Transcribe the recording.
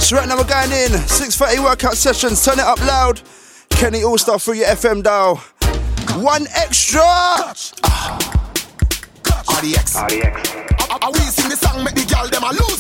So right now we're going in 6:30 workout sessions. Turn it up loud. Kenny All-Star through your FM dial. One extra. RDX. I will sing the song, make the girl them a lose